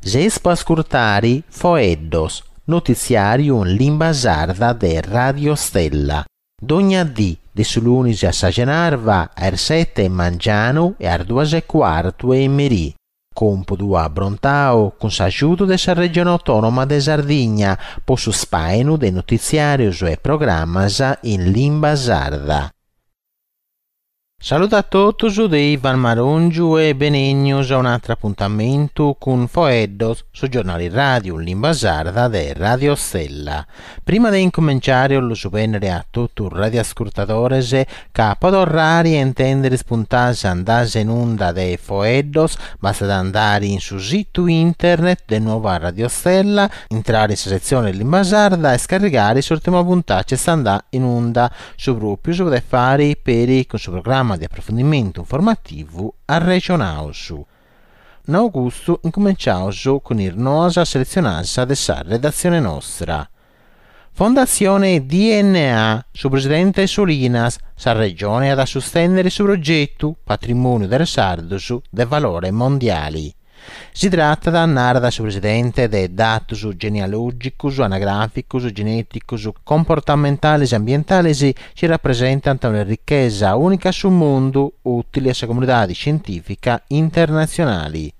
Jespo ascoltare Foeddos, notiziario in lingua sarda de Radio Stella. Dogna di su lunedì a Sagenarva, a 7 mangiano e a 2:15 e merì. Compodo a Brontao con s'aiuto della regione autonoma de Sardegna, po su spainu de notiziarios e programmas in lingua sarda. Saluto a tutti da Ivan Marongiu e benegnos a un altro appuntamento con Foeddos su giornali radio in lingua sarda de Radio Stella. Prima di incominciare lo subvenire a tutti i radioascoltatori che pod orari e intendere spuntare andare in onda de Foeddos, basta andare in su sito internet de nuova Radio Stella, entrare in sezione lingua sarda e scaricare l'ultima puntata che sta andando in onda su proprio su potete fare per con suo programma di approfondimento informativo a regionale su. In augusto incominciamo con il nosa selezionanza della redazione nostra. Fondazione DNA su presidente Solinas, sa regione ad sostenere su progetto Patrimonio del Sardo de valore mondiali. Si tratta da andare da su presidente de datus genealogicus, anagraficus, geneticus, comportamentales e ambientales ci rappresentano una ricchezza unica sul mondo, utile a comunità scientifica internazionali.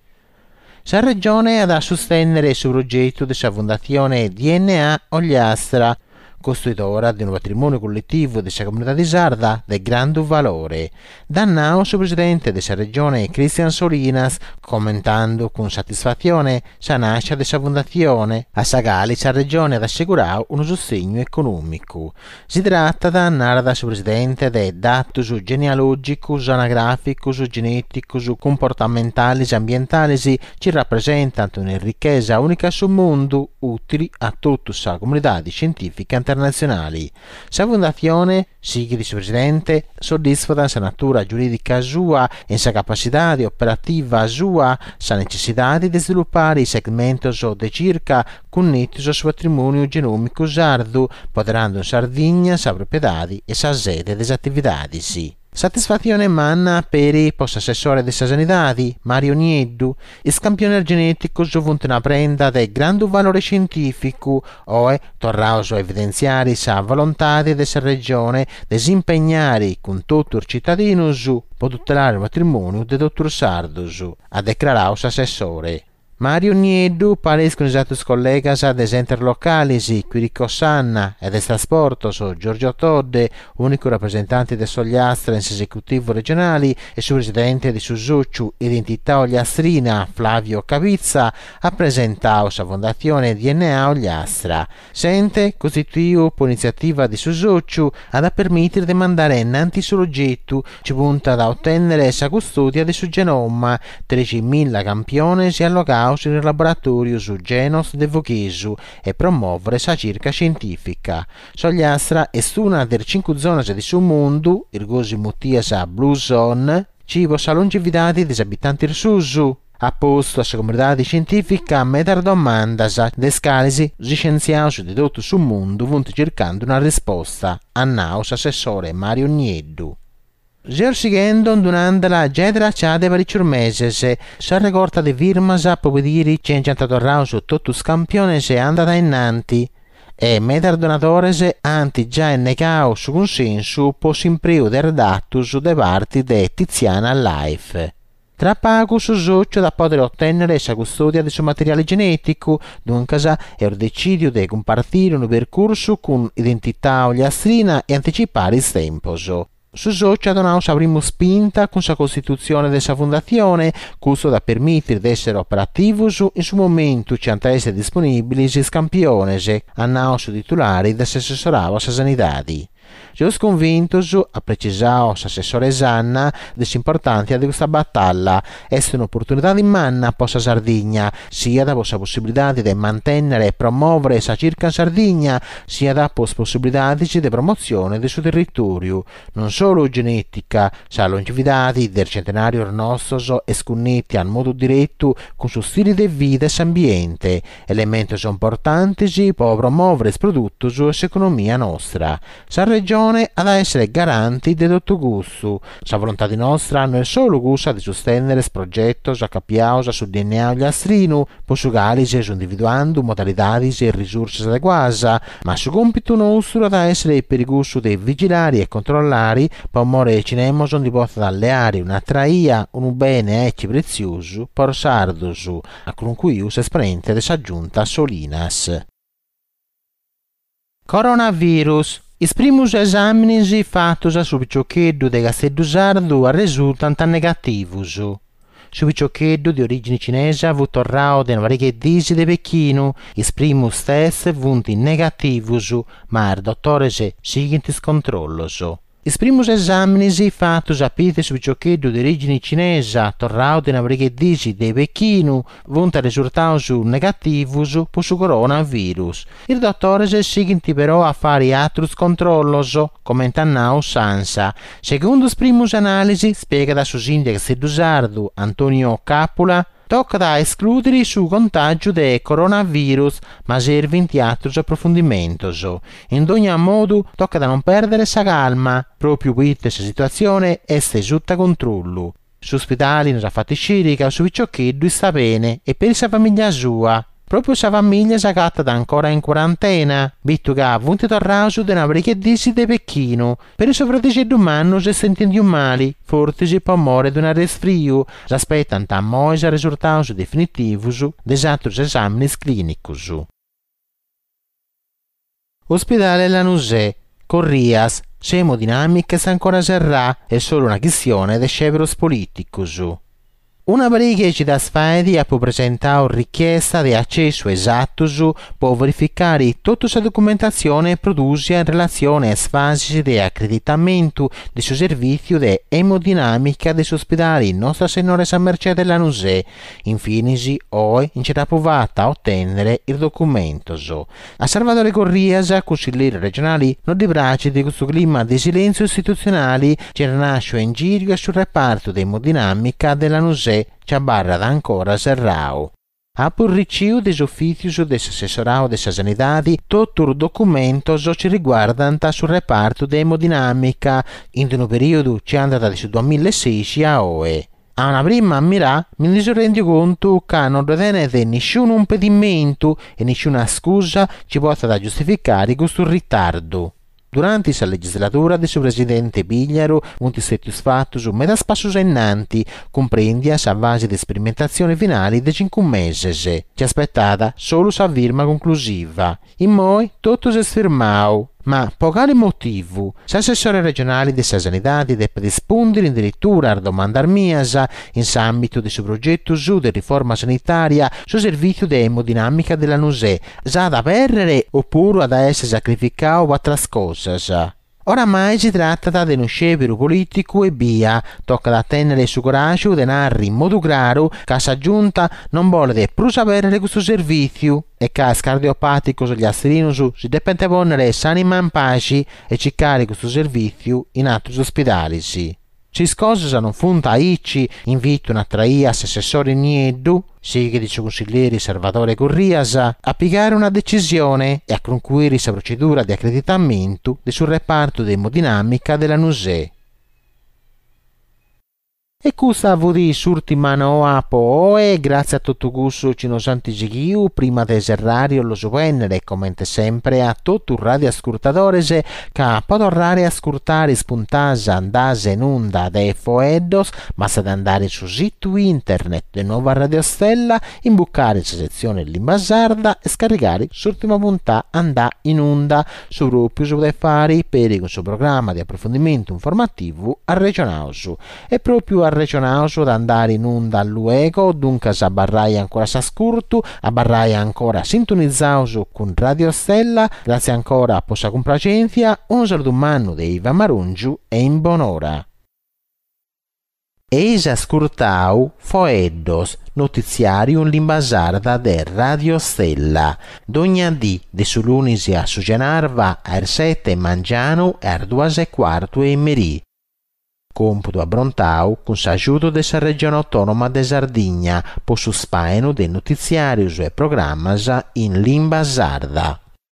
La regione ha da sostenere su progetto della fondazione DNA Ogliastra, costruitora di un patrimonio collettivo della comunità di sarda di grande valore. Dannao su presidente della regione Cristian Solinas, commentando con soddisfazione la nascita della fondazione, a Sagali la regione ad assicurare un sostegno economico. Si tratta da andare da su presidente dei datus genealogicus, anagraficus, geneticus, comportamentales e ambientales ci rappresentano una ricchezza unica sul mondo, utili a tutta la comunità scientifica internazionali. La fondazione, sigue di suo presidente, soddisfa la natura giuridica sua e la capacità di operativa sua, la necessità di sviluppare i segmenti di circa connessi al suo patrimonio genomico sardo, poderando in Sardegna sa proprietà e sa sede delle attività di sì. Satisfazione manna per il post-assessore della sanità Mario Nieddu, il campione genetico giovunto una prenda del grande valore scientifico, oe torrauso a evidenziare la volontà della regione di disimpegnare con tutto il cittadino su per tutelare il patrimonio del dottor Sardo, ha declarato l'assessore. Mario Nieddu pare con i colleghi des enter locali, Quirico Sanna e del trasporto Giorgio Todde, unico rappresentante del Sogliastra in esecutivo regionali e su presidente di Suzucciu Identità Ogliastrina Flavio Cavizza, ha presentato la fondazione DNA Ogliastra. Sente costituito per iniziativa di Suzucciu ad permettere di mandare innanti sull'oggetto, ci punta da ottenere la custodia del suo genoma, 13.000 campioni si allogano nel laboratorio su Genos de Voghesu e promuovere la circa scientifica. Sogliastra è una delle 5 zone di sul mondo, il gosi mutiasa Blue Zone, cibo sa longevità degli abitanti del Susu. A posto la comunità scientifica medar domandas de scalisi gli scienziati di tutto sul mondo vanno cercando una risposta, annaus assessore Mario Nieddu. Seguendo durante la gedra ciade per i ciurmeses, sa recorta di firmas a povediri 100 su tutto scampione se andata innanti e medar donatores anti già negao su consenso po simpriu der datus de parti de Tiziana Life. Tra pago su socio da poter ottenere la custodia del suo materiale genetico, dunque è il decidio di compartire un percorso con identità ogliastrina e anticipare il tempo. Su socio ha donato la prima spinta con la costituzione della fondazione, questo da permettere di essere operativo in su momento ci hanno essere disponibili i scampioni, hanno su titolari dell'assessorato a sanità. Sono convinto, ha precisato l'assessore Sanna, dell'importanza di questa battaglia. È un'opportunità di manna per la Sardegna, sia da la possibilità di mantenere e promuovere la circa in Sardegna, sia da possibilità di promozione del suo territorio. Non solo genetica, la longevità del centenario nostro è sconnetti in modo diretto con il suo stile di vita e ambiente, elementi importanti per promuovere il prodotto sull'economia nostra. La regione situazione ad essere garanti di tutto gusto. La volontà di nostra non è solo gusta di sostenere questo progetto accappiausa sul DNA gli astrinu, possugali su individuando modalità e risorse adeguate, ma su compito nostro ad essere per il gusto dei vigilari e controllari, per amore cinema sono di poter alleare una traia, un bene ecce prezioso, per sardosu, a cui usa esprente ed aggiunta Solinas. Coronavirus. I primi esami fatti su piccioccheddu de Castello Sardo risultano negativi. Su piccioccheddu di origine cinese ha avuto tornato da varie disi di Pechino. I primi test venuti negativi, ma il dottore sigue in controllo. I primi esami fatti a Peter su piccioccheddu di origine cinese tornato da varie disi di Pechino venuti risultati negativi per il coronavirus. Il dottore sigue però a fare altri controlli, commenta now Sansa. Secondo le prime analisi, spiega da Susindia Castello Sardo Antonio Capola, tocca da escludere sul contagio del coronavirus, ma serve in altri approfondimenti. In ogni modo, tocca da non perdere sa calma, proprio qui questa situazione è sotto controllo. Su ospedali non ha fatto scirica, su piccioccheddu sta bene, e per sa famiglia sua. Proprio sa famiglia si da ancora in quarantena, visto che ha avuto tornato da una parecchia disi di Pechino. Per il suo fratello umano si sentendo male, forse per amore di un resfrio, si aspettano tammo i risultati definitivi degli altri esami clinici. Ospedale Lanusei, Corrias, emodinamica se ancora serrà, è solo una questione di sceveros politicus. Una parecchia da sfide può presentare richiesta di accesso esatto per verificare tutta la documentazione prodotta in relazione a fasi di accreditamento del suo servizio di emodinamica dell'ospedale Nostra Signora San Mercede Lanusei. Infine, oggi non c'era provata a ottenere il documento. A Salvatore Corrias, consigliere regionale, non dibraci di questo clima di silenzio istituzionale che nasce in giro sul reparto di emodinamica della Lanusei. C'è barra da ancora serrao. A purriciu des ufficios dell'assessorato della sanità, tutto il documento ci riguarda sul reparto di emodinamica, in un periodo che è andato dal 2016 a oggi. A una prima mirà mi rendo conto che non ritenete nessun impedimento e nessuna scusa ci possa giustificare questo ritardo. Durante la legislatura del suo presidente Pigliaro, un soddisfatto su metà spasso innanti, comprendi a base di sperimentazione finale di 5 mesi, ci aspettata solo sa firma conclusiva. In moi tutto si è sfirmato. Ma per quale motivo? L'assessore regionale di sanità deve rispondere addirittura a domandar miasa in ambito del suo progetto di riforma sanitaria sul servizio di emodinamica della Lanusei, già da perdere oppure ad essere sacrificato per altre cose. Oramai si tratta di uno scempio politico e via, tocca da tenere su coraggio di narrare in modo chiaro che la giunta non vuole più sapere questo servizio e che il cardiopatico sugli astrini si deve ponere s'anima in pace e cercare questo servizio in altri ospedali. Ci scosa non funta aici, invito una traia assessore Nieddu, sì che dice consigliere Salvatore Corrias, a piegare una decisione e a concludere la procedura di accreditamento sul reparto di emodinamica della Lanusei. E questa vudi l'ultima noa poi, grazie a tutto gusto ci nos antigiu, prima di serrario lo supennere, come sempre a tutto il radioascoltatore che può tornare a ascoltare spuntasa andase in onda dei Foeddos, basta da andare sul sito internet di Nuova Radio Stella, imbucare la sezione Lingua Sarda e scaricare l'ultima puntata andà in onda su proprio su dei fari per il suo programma di approfondimento informativo a Regionausu. E proprio a Regionausu da andare in onda luego, dunque a barrai ancora s'ascolto, a barrai ancora sintonizzato con Radio Stella, grazie ancora a possa complacenza, un saluto umano di Iva Marungiu e in buon'ora. Eis ascoltau Foeddos, notiziario in lingua sarda de Radio Stella, d'ogni dì de su lunisi a su Genarva a 7 mangiano e a 2:15 e merì. Computo a Brontau con s'aiuto della regione autonoma de Sardigna, po su spaeno del notiziario e programmas in lingua sarda.